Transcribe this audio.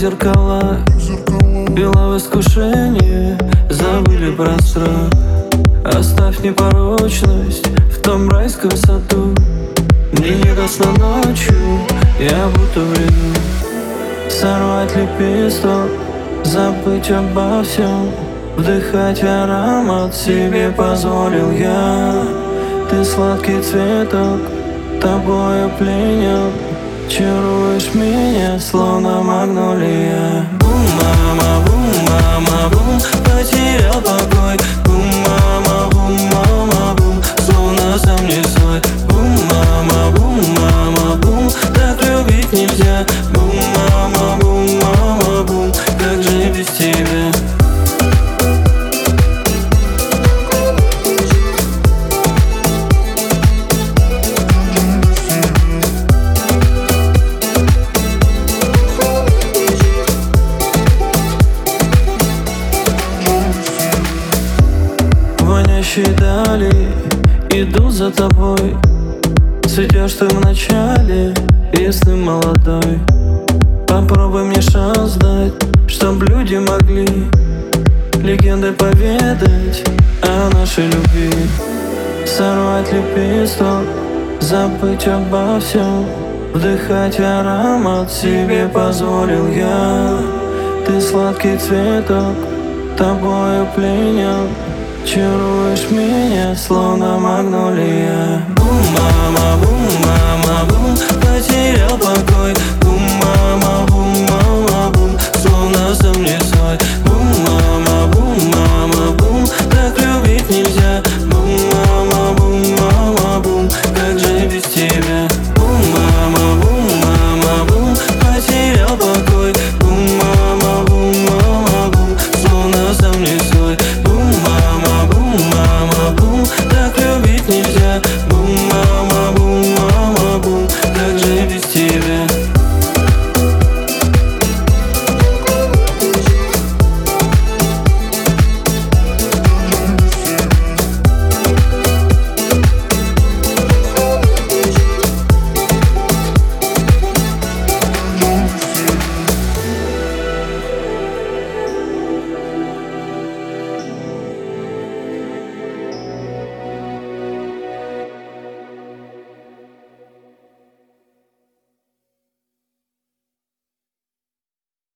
зеркала, пила в искушении, забыли про страх. Оставь непорочность в том райском саду. Мне не до сна ночью, я будто в бреду. Сорвать лепесток, забыть обо всем, вдыхать аромат себе позволил я. Ты сладкий цветок, тобою пленен, чаруешь меня, словно магнолия. Бум-мама, бум-мама, бум, потерял покой. Бум-мама, бум-мама, бум, словно сам не свой. Бум-мама, бум-мама, бум, так любить нельзя. Бум-мама, бум-мама, бум, как же без тебя? Вонящие дали идут за тобой. Цветешь ты в начале, весны молодой. Попробуй мне шанс дать, чтоб люди могли легенды поведать о нашей любви. Сорвать лепесток, забыть обо всем, вдыхать аромат себе позволил я. Ты сладкий цветок, тобою пленен, чаруешь меня, словно магнолия.